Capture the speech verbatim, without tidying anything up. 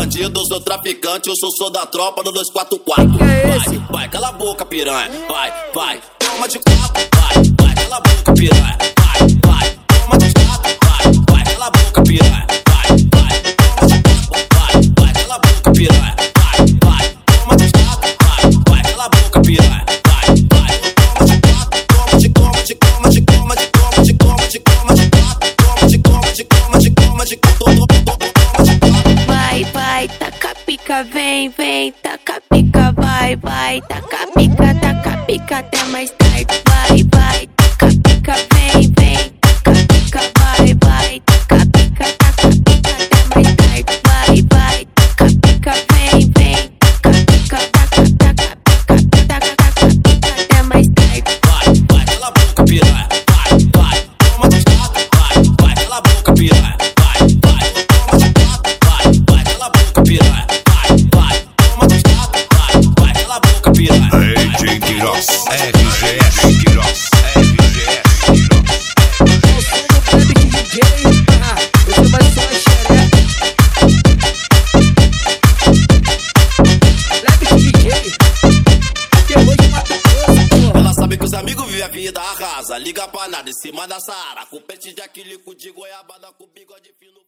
bandido, eu sou traficante, eu sou sou da tropa do dois quatro quatro. Vai, vai, cala a boca, piranha. Vai, vai, toma de quatro. Vai, vai, cala a boca, piranha. Vai, vai, toma de quatro. Vai, vai, cala a boca, piranha. Vai, vai, toma de quatro. Vai, vai, cala a boca, piranha. Vai, vai, toma de quatro. Vai, vai, cala a boca, piranha. Vai, vai, toma de quatro. Toma de, toma de, toma de, toma de, toma de, toma de, toma de quatro. Toma de, toma de, toma de, toma de, toma de quatro. Vai, vai, taca pica, vem, vem, taca pica, vai, vai, taca pica, taca pica até mais tarde. Vai, vai, taca pica, vem, vem, taca pica, vai, vai, taca pica, taca pica até mais tarde. Vai, vai, taca pica, vem, vem, taca pica, taca, taca, taca, taca, taca pica até mais tarde. Vai, vai, cala a boca, piranha. Vai, vai, toma de quatro. Vai, vai, cala a boca, piranha. Vai, vai, toma de quatro. Vai, vai, cala a boca, piranha. Vai, vai, toma de quatro. Vai, vai, cala a boca, piranha. Hey, J. Quiroz, R G S, Quiroz, R G S, Ela sabe que os amigos vivem a vida arrasa. Liga pra nada em cima da Sara. Com peixe de aquilo, de goiabada, com bigode fino.